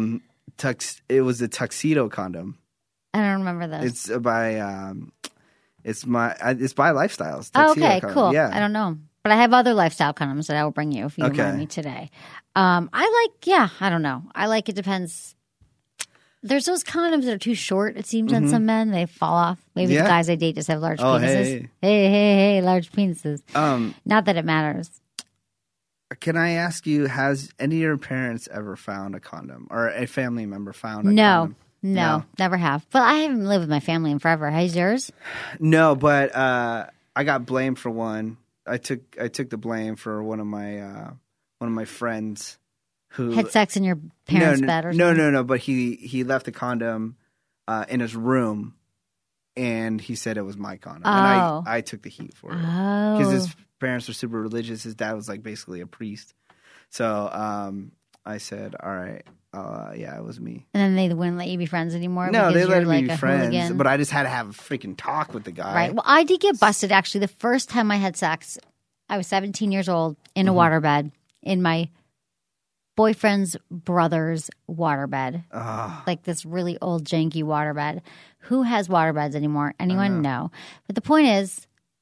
it was a tuxedo condom. I don't remember this. It's by It's by Lifestyles. Oh, okay, condom. cool. Yeah. I don't know. But I have other lifestyle condoms that I will bring you if you remind me today. I don't know. It depends. There's those condoms that are too short, it seems, on some men. They fall off. Maybe the guys I date just have large penises. Hey, large penises. Not that it matters. Can I ask you, has any of your parents ever found a condom? Or a family member found a condom? No, never have. But I haven't lived with my family in forever. Has yours? No, but I got blamed for one. I took the blame for one of my friends who had sex in your parents' bed or something? No. But he left the condom in his room, and he said it was my condom, and I took the heat for it because his parents were super religious. His dad was like basically a priest, so I said, "All right, it was me." And then they wouldn't let you be friends anymore. No, they let me be friends, hooligan. but I just had to have a freaking talk with the guy. Right. Well, I did get busted actually. The first time I had sex, I was 17 years old in a waterbed in my boyfriend's brother's waterbed, like this really old janky waterbed. Who has waterbeds anymore? Anyone? No. But the point is,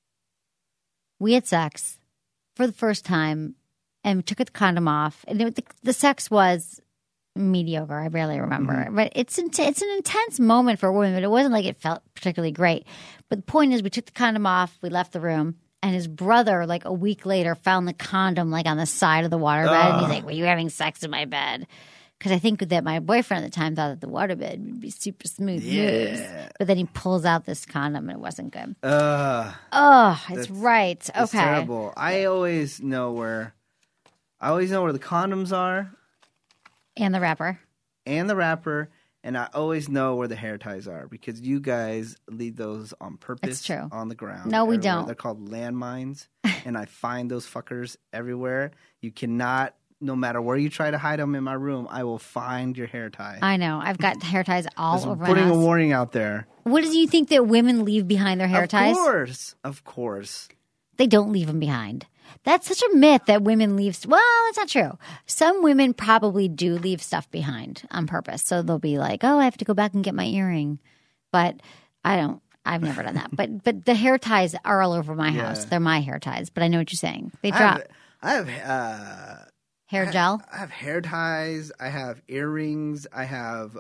we had sex for the first time and we took the condom off, and the sex was mediocre. I barely remember, but it's an intense moment for a woman. But it wasn't like it felt particularly great. But the point is, we took the condom off, we left the room. And his brother, like a week later, found the condom like on the side of the waterbed. And he's like, "Were you having sex in my bed?" Because I think that my boyfriend at the time thought that the waterbed would be super smooth moves. But then he pulls out this condom and it wasn't good. It's right. Okay. It's terrible. I always know where the condoms are. And the wrapper. And I always know where the hair ties are because you guys leave those on purpose. It's true. On the ground. No, we everywhere. don't. They're called landmines, and I find those fuckers everywhere. You cannot, no matter where you try to hide them in my room, I will find your hair tie. I know. I've got hair ties all over my house. Putting a warning out there. What do you think that women leave behind their hair ties? Of course. They don't leave them behind. That's such a myth that women leave. Well, that's not true. Some women probably do leave stuff behind on purpose. So they'll be like, "Oh, I have to go back and get my earring." But I don't. I've never done that. But the hair ties are all over my house. They're my hair ties. But I know what you're saying. They drop. I have hair gel. I have hair ties. I have earrings. I have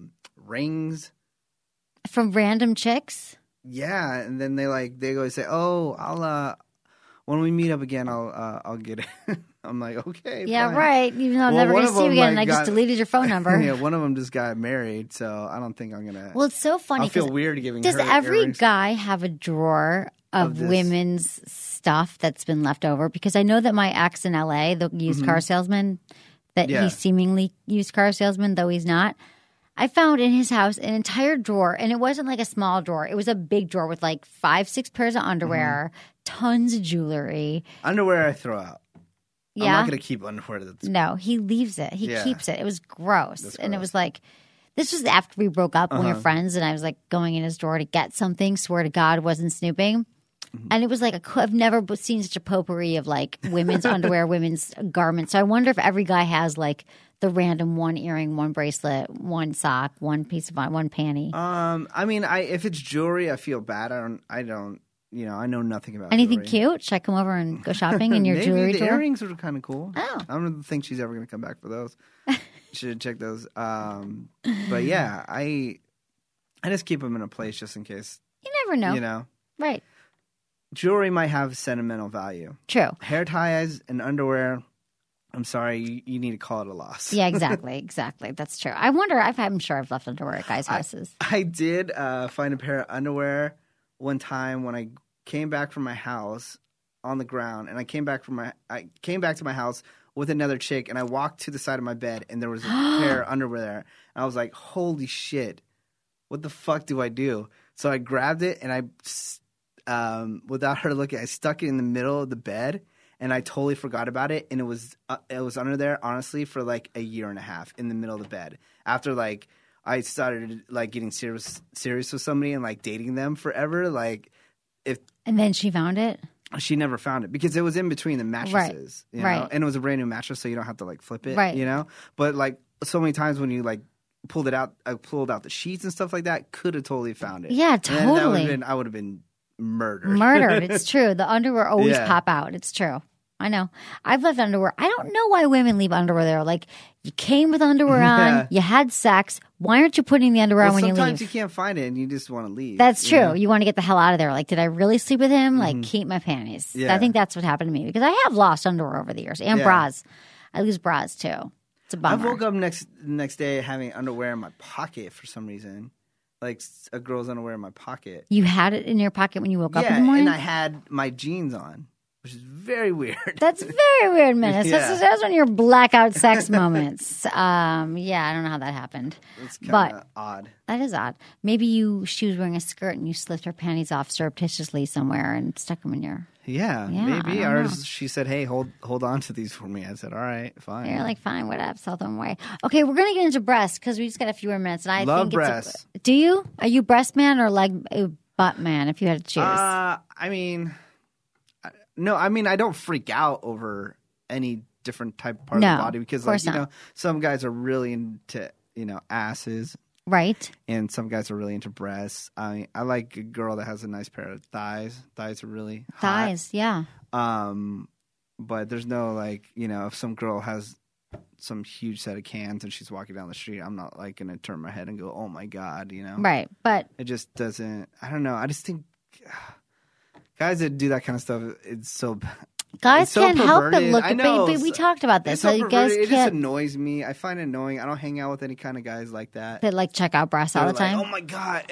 rings from random chicks. Yeah, and then they go say, "Oh, I'll when we meet up again, I'll get it." I'm like, okay, yeah, fine. Right. Even though I'm never going to see you again, and I just deleted your phone number. Yeah, one of them just got married, so I don't think I'm gonna. Well, it's so funny. I feel weird giving. Does her every earrings. guy have a drawer of women's stuff that's been left over? Because I know that my ex in LA, the used car salesman, he's seemingly used car salesman, though he's not. I found in his house an entire drawer, and it wasn't like a small drawer. It was a big drawer with like 5-6 pairs of underwear, tons of jewelry. Underwear I throw out. Yeah. I'm not going to keep underwear. No, he leaves it. He keeps it. It was gross. And it was like, this was after we broke up. We were friends, and I was like going in his drawer to get something. Swear to God, wasn't snooping. And it was like, I've never seen such a potpourri of like women's underwear, women's garments. So I wonder if every guy has like the random one earring, one bracelet, one sock, one piece of one panty. I mean, if it's jewelry, I feel bad. I don't. You know, I know nothing about anything jewelry. Cute. Should I come over and go shopping in your Maybe jewelry the drawer? Earrings are kind of cool. Oh, I don't think she's ever going to come back for those. Should check those. But yeah, I just keep them in a place just in case. You never know. You know, right? Jewelry might have sentimental value. True. Hair ties and underwear. I'm sorry, you need to call it a loss. Yeah, exactly. That's true. I wonder. I'm sure I've left underwear at guys' houses. I did find a pair of underwear one time when I came back from my house on the ground, and I came back to my house with another chick, and I walked to the side of my bed, and there was a pair of underwear there, and I was like, "Holy shit, what the fuck do I do?" So I grabbed it, and I, without her looking, I stuck it in the middle of the bed. And I totally forgot about it, and it was under there, honestly, for like a year and a half in the middle of the bed. After like I started like getting serious with somebody and like dating them forever, like and then she found it. She never found it because it was in between the mattresses, you know? And it was a brand new mattress, so you don't have to like flip it, you know. But like so many times when you like pulled it out, I pulled out the sheets and stuff like that, could have totally found it. Yeah, totally. I would have been murdered. It's true. The underwear always pop out. It's true. I know. I've left underwear. I don't know why women leave underwear there. Like, you came with underwear on, you had sex. Why aren't you putting the underwear on when you leave? Sometimes you can't find it and you just want to leave. That's true. You want to get the hell out of there. Like, did I really sleep with him? Like, keep my panties. Yeah. I think that's what happened to me because I have lost underwear over the years and bras. I lose bras too. It's a bummer. I woke up next day having underwear in my pocket for some reason. Like a girl's underwear in my pocket. You had it in your pocket when you woke up in the morning? And I had my jeans on, which is very weird. That's very weird, Menace. That's one of your blackout sex moments. I don't know how that happened. It's kind of odd. That is odd. Maybe she was wearing a skirt and you slipped her panties off surreptitiously somewhere and stuck them in your... Yeah, maybe. Or she said, hey, hold on to these for me. I said, all right, fine. You're like, fine, whatever, sell them away. Okay, we're going to get into breasts because we just got a few more minutes. And I love think breasts. Do you? Are you breast man or butt man if you had to choose? I don't freak out over any different type part of the body because, some guys are really into, asses. Right. And some guys are really into breasts. I like a girl that has a nice pair of thighs. Thighs are really hot. Thighs, yeah. But there's no if some girl has some huge set of cans and she's walking down the street, I'm not like going to turn my head and go, oh my God, Right. But it just doesn't, I don't know. I just think guys that do that kind of stuff, it's so guys can't help but look at but we talked about this. It just annoys me. I find it annoying. I don't hang out with any kind of guys like that. That check out breasts all the time. Oh my God.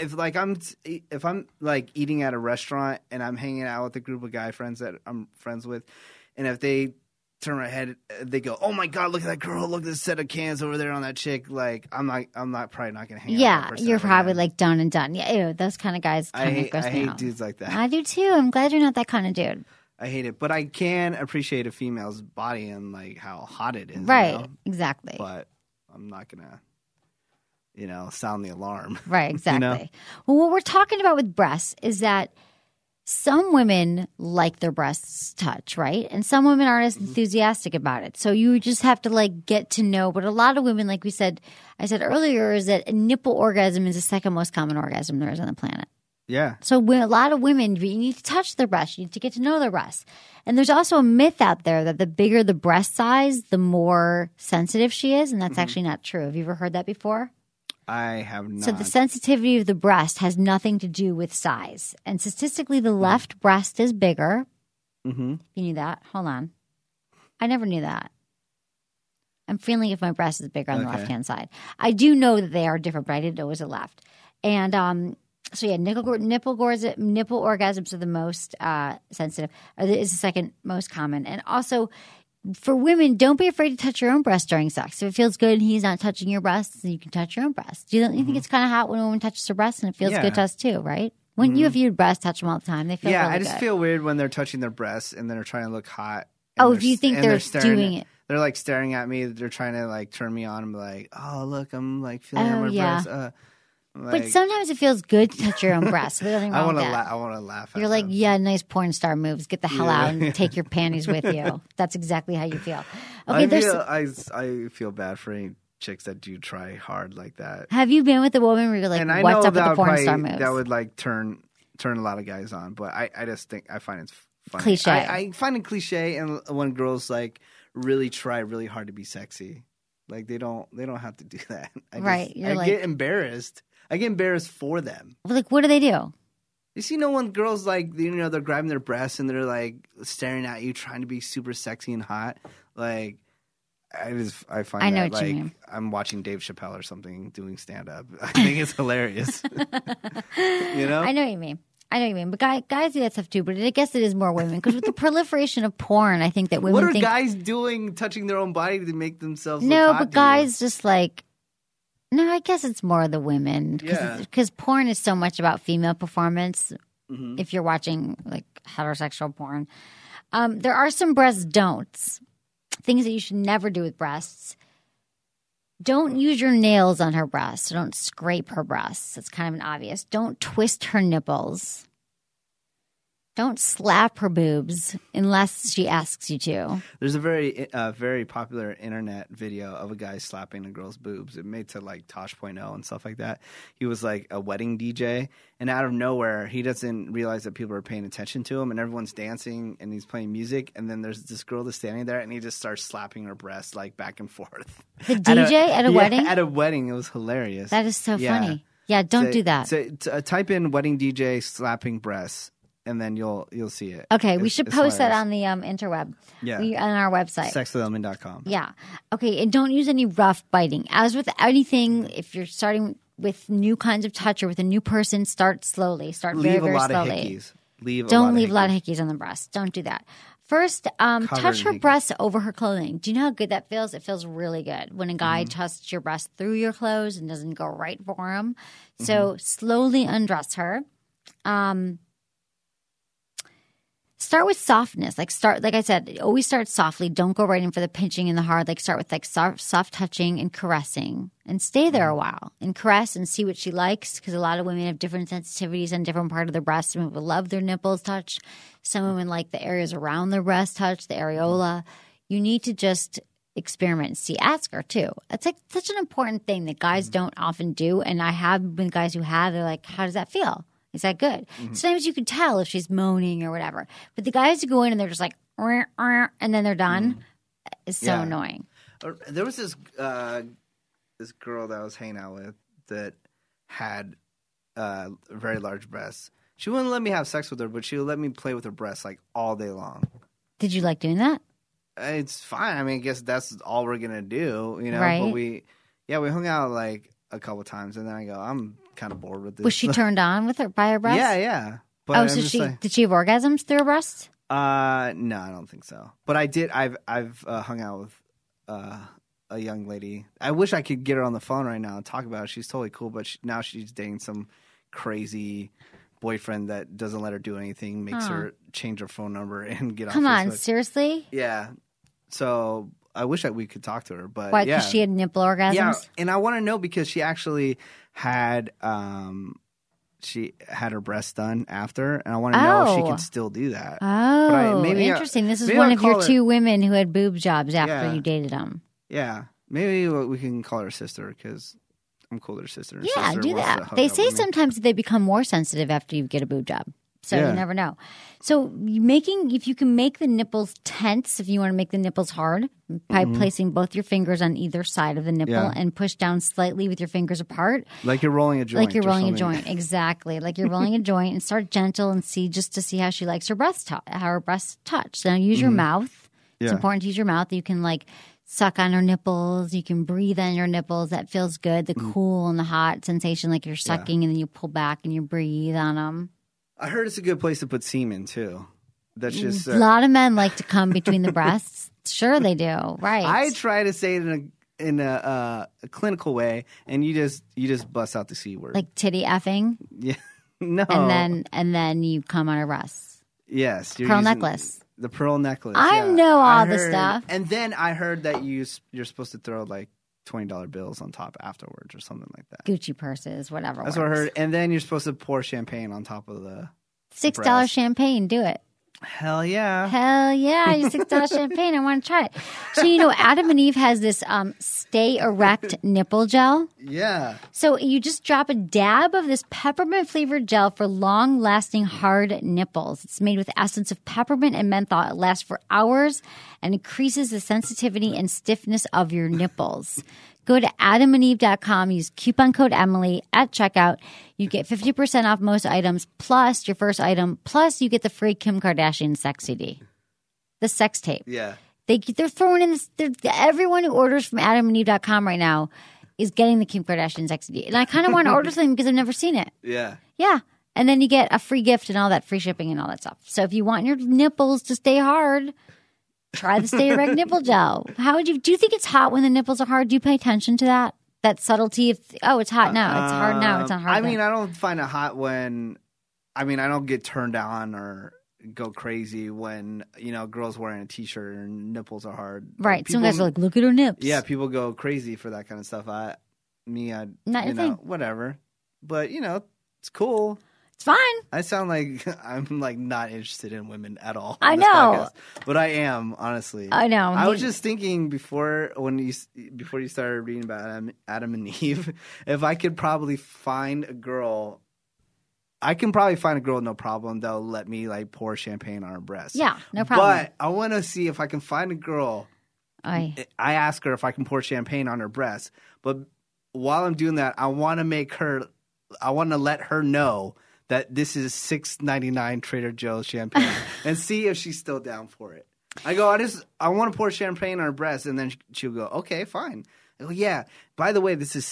If I'm eating at a restaurant and I'm hanging out with a group of guy friends that I'm friends with, and if they turn my head, they go, oh my God, look at that girl, look at this set of cans over there on that chick. Like I'm probably not gonna hang out with that person. You're probably done and done. Yeah, those kind of guys kind of gross me out. I hate dudes like that. I do too. I'm glad you're not that kind of dude. I hate it, but I can appreciate a female's body and how hot it is. Right, exactly. But I'm not gonna, sound the alarm. Right, exactly. Well, what we're talking about with breasts is that some women like their breasts touched, right? And some women aren't as enthusiastic about it. So you just have to get to know. But a lot of women, like I said earlier, is that a nipple orgasm is the second most common orgasm there is on the planet. Yeah. So a lot of women, you need to touch their breasts. You need to get to know their breasts. And there's also a myth out there that the bigger the breast size, the more sensitive she is. And that's actually not true. Have you ever heard that before? I have not. So the sensitivity of the breast has nothing to do with size. And statistically, the left breast is bigger. Mm-hmm. You knew that? Hold on. I never knew that. I'm feeling if my breast is bigger on the left-hand side. I do know that they are different, but I didn't know it was the left. And nipple orgasms are the most sensitive. Is the second most common. And also, for women, don't be afraid to touch your own breast during sex. If it feels good and he's not touching your breasts, you can touch your own breast. Do you think it's kind of hot when a woman touches her breast and it feels good to us too, right? When you have your breasts, touch them all the time. They feel really good. I just feel weird when they're touching their breasts and they're trying to look hot. Oh, do you think they're doing it? They're staring at me. They're trying to turn me on. I'm like, oh, look, I'm feeling on my breast. But sometimes it feels good to touch your own breast. So there's nothing wrong with that. I want to laugh. You're like, nice porn star moves. Get the hell out and take your panties with you. That's exactly how you feel. Okay, I feel bad for any chicks that do try hard like that. Have you been with a woman where you're like, what's up with the porn star moves? That would turn a lot of guys on. But I just think I find it's funny. Cliche. I find it cliche, and when girls really try really hard to be sexy, they don't have to do that. I get embarrassed. I get embarrassed for them. What do they do? You see, when girls they're grabbing their breasts and they're staring at you, trying to be super sexy and hot. I find that what you mean. I'm watching Dave Chappelle or something doing stand up. I think it's hilarious. I know what you mean. But guys do that stuff too. But I guess it is more women because with the proliferation of porn, I think that women. What are guys doing, touching their own body to make themselves? No, look hot but guys just No, I guess it's more the women because porn is so much about female performance. Mm-hmm. If you're watching heterosexual porn, there are some breast don'ts, things that you should never do with breasts. Don't use your nails on her breasts. Don't scrape her breasts. It's kind of an obvious. Don't twist her nipples. Don't slap her boobs unless she asks you to. There's a very popular internet video of a guy slapping a girl's boobs. It made to like Tosh.0 and stuff like that. He was like a wedding DJ, and out of nowhere, he doesn't realize that people are paying attention to him, and everyone's dancing, and he's playing music, and then there's this girl that's standing there, and he just starts slapping her breast like back and forth. The DJ at a wedding? At a wedding. It was hilarious. That is so funny. Yeah, don't do that. So type in wedding DJ slapping breasts. And then you'll see it. Okay, we should post that on the interweb. Yeah. On our website. Sexwithellman.com. Yeah. Okay, and don't use any rough biting. As with anything, if you're starting with new kinds of touch or with a new person, start slowly. Start very, very slowly. Don't leave a lot of hickeys on the breast. Don't do that. First, touch her breasts over her clothing. Do you know how good that feels? It feels really good when a guy touches your breast through your clothes and doesn't go right for him. So slowly undress her. Start with softness. Like I said, always start softly. Don't go right in for the pinching and the hard. Like start with like soft touching and caressing, and stay there a while and caress and see what she likes. Because a lot of women have different sensitivities on different part of their breast. Some women love their nipples touched. Some women like the areas around their breast touched, the areola. You need to just experiment and see. Ask her too. It's like such an important thing that guys don't often do. And I have been guys who have. They're like, "How does that feel? Is that good?" Sometimes you can tell if she's moaning or whatever. But the guys who go in and they're just like, and then they're done, is so annoying. There was this girl that I was hanging out with that had very large breasts. She wouldn't let me have sex with her, but she would let me play with her breasts like all day long. Did you like doing that? It's fine. I mean, I guess that's all we're gonna do, you know. Right. But we hung out like a couple times, and then I go, I'm kind of bored with this. Was she turned on by her breasts? Yeah. But so did she have orgasms through her breasts? No, I don't think so. But I did. I've hung out with a young lady. I wish I could get her on the phone right now and talk about it. She's totally cool, but now she's dating some crazy boyfriend that doesn't let her do anything, makes her change her phone number and get off Facebook. Come on, seriously? Yeah. So I wish that we could talk to her, but why? Because she had nipple orgasms. Yeah, and I want to know because she actually had her breasts done after, and I want to know if she can still do that. Oh, interesting. This is one of your two women who had boob jobs after you dated them. Yeah, maybe we can call her sister because I'm cool with her sister. Yeah, do that. They say sometimes they become more sensitive after you get a boob job. So you never know. So if you can make the nipples tense, if you want to make the nipples hard, by placing both your fingers on either side of the nipple and push down slightly with your fingers apart. Like you're rolling a joint. Like you're rolling a joint, exactly. Like you're rolling a joint, and start gentle and see how she likes her breasts, how her breasts touch. Now use your mouth. It's important to use your mouth. You can like suck on her nipples. You can breathe on your nipples. That feels good. The cool and the hot sensation, like you're sucking, and then you pull back and you breathe on them. I heard it's a good place to put semen too. That's just a lot of men like to come between the breasts. Sure, they do. Right. I try to say it in a clinical way, and you just bust out the C word, like titty effing. Yeah, no. And then you come on her breasts. Yes, pearl necklace. The pearl necklace. I know all the stuff. And then I heard that you're supposed to throw like $20 bills on top afterwards or something like that. Gucci purses, whatever. That's what I heard. And then you're supposed to pour champagne on top of the $6 champagne. Do it. Hell yeah. Hell yeah. You $6 champagne. I want to try it. So, Adam and Eve has this Stay Erect nipple gel. Yeah. So you just drop a dab of this peppermint flavored gel for long lasting hard nipples. It's made with essence of peppermint and menthol. It lasts for hours and increases the sensitivity and stiffness of your nipples. Go to adamandeve.com, use coupon code Emily at checkout. You get 50% off most items, plus your first item, plus you get the free Kim Kardashian sex CD. The sex tape. Yeah. They're throwing in this. Everyone who orders from adamandeve.com right now is getting the Kim Kardashian sex CD. And I kind of want to order something because I've never seen it. Yeah. Yeah. And then you get a free gift and all that, free shipping and all that stuff. So if you want your nipples to stay hard, try the Stay Erect nipple gel. Do you think it's hot when the nipples are hard? Do you pay attention to that? That subtlety of, it's hot now. It's hard now. It's not hard. I mean, I don't find it hot when, I don't get turned on or go crazy when, girls wearing a t-shirt and nipples are hard. Right. Some guys are like, look at her nips. Yeah. People go crazy for that kind of stuff. Whatever. But, it's cool. It's fine. I sound like I'm like not interested in women at all. I know. Podcast, but I am, honestly. I know. I was just thinking before you started reading about Adam and Eve, if I could probably find a girl. I can probably find a girl, no problem, that'll let me like pour champagne on her breast. Yeah, no problem. But I want to see if I can find a girl. I ask her if I can pour champagne on her breast. But while I'm doing that, I want to let her know that this is $6.99 Trader Joe's champagne and see if she's still down for it. I go, I want to pour champagne on her breast, and then she'll go, okay, fine. I go, yeah. By the way, this is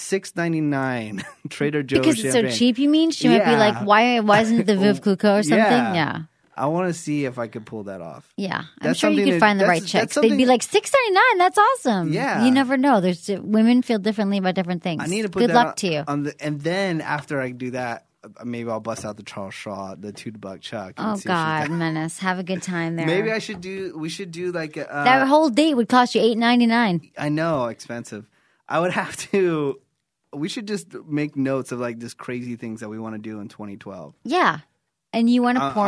$6.99 Trader Joe's because champagne. It's so cheap, you mean? She might be like, why isn't it the Veuve Clicquot or something? Yeah. I want to see if I could pull that off. Yeah. I'm sure you could find the right chicks. They'd be like, $6.99, that's awesome. Yeah. You never know. Women feel differently about different things. I need to put Good that luck to you. And then after I do that, maybe I'll bust out the Charles Shaw, the $2 Chuck. Oh God, Menace, have a good time there. Maybe we should do like that whole date would cost you $8.99. I know, expensive. I would have to. We should just make notes of like just crazy things that we want to do in 2012. Yeah, and you want to pour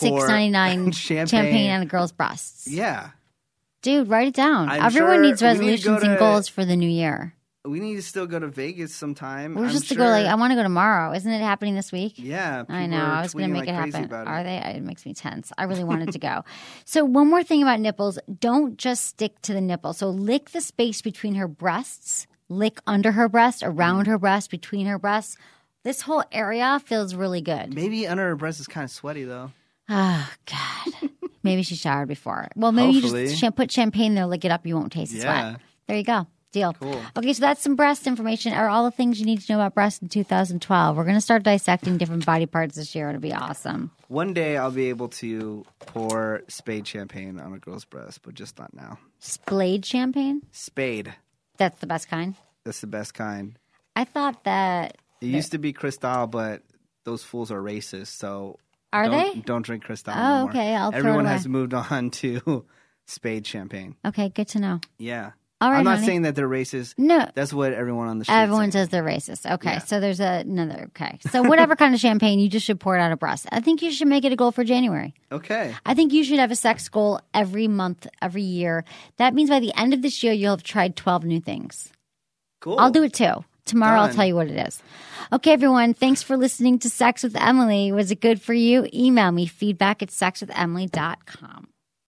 $6.99 champagne on a girl's breasts. Yeah, dude, write it down. Everyone needs resolutions and goals for the new year. We need to still go to Vegas sometime. We're just to go I want to go tomorrow. Isn't it happening this week? Yeah. I know. I was going to make it happen. Are they? It makes me tense. I really wanted to go. So one more thing about nipples. Don't just stick to the nipple. So lick the space between her breasts. Lick under her breast, around her breast, between her breasts. This whole area feels really good. Maybe under her breast is kind of sweaty though. Oh, God. Maybe she showered before. Well, maybe Hopefully. You just put champagne there, lick it up. You won't taste the sweat. There you go. Deal. Cool. Okay, so that's some breast information, or all the things you need to know about breasts in 2012. We're going to start dissecting different body parts this year. It'll be awesome. One day I'll be able to pour spade champagne on a girl's breast, but just not now. Spade champagne? Spade. That's the best kind? That's the best kind. I thought that... It used to be Cristal, but those fools are racist, so... They? Don't drink Cristal anymore. Okay, I'll Everyone throw it has moved on to spade champagne. Okay, good to know. Yeah. All right, I'm not saying that they're racist. No. That's what everyone on the street Everyone says they're racist. Okay, so there's another... Okay, so whatever kind of champagne, you just should pour it on a breast. I think you should make it a goal for January. Okay. I think you should have a sex goal every month, every year. That means by the end of this year, you'll have tried 12 new things. Cool. I'll do it too. Tomorrow I'll tell you what it is. Okay, everyone. Thanks for listening to Sex with Emily. Was it good for you? Email me feedback@sexwithemily.com.